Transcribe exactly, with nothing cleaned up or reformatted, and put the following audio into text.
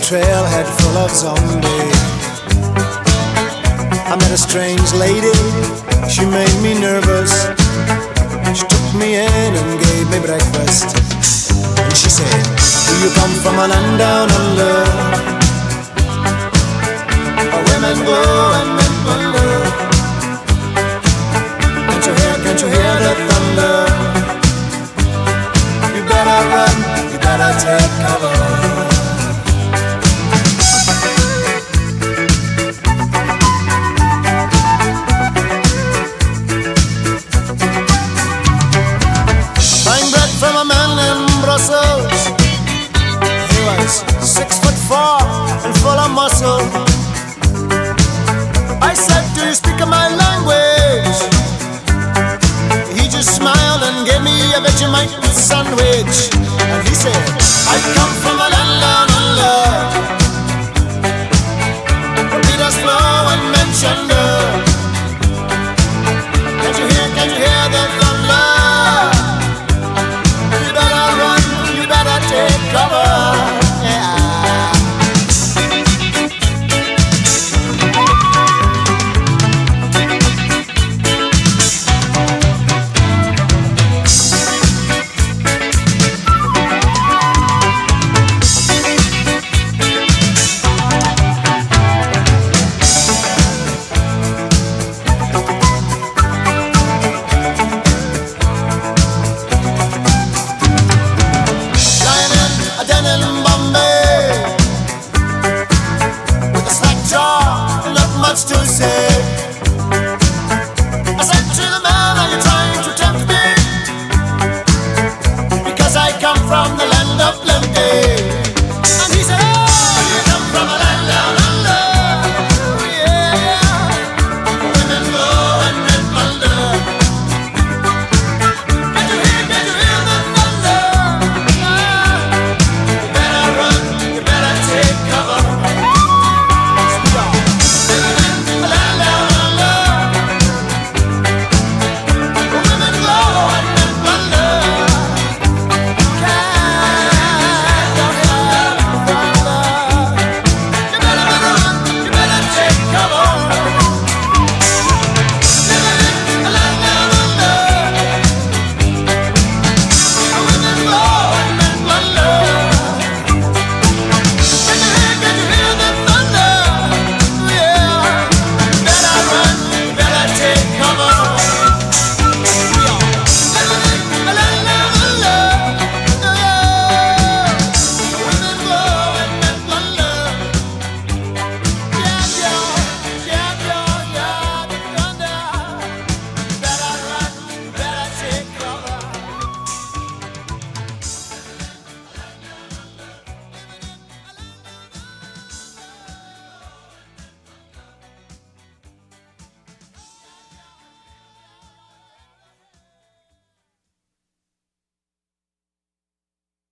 trailhead full of zombies. I met a strange lady, she made me nervous. She took me in and gave me breakfast. And she said, do you come from a land down under, where women glow and men wonder? Can't you hear, can't you hear the thunder? You better run, you better take cover. He was six foot four and full of muscle. I said, do you speak my language? He just smiled and gave me a Vegemite sandwich. And he said, I come from a land down under, where Peter's flow and Manchester. Can't you hear, can't you hear the thunder? Take cover.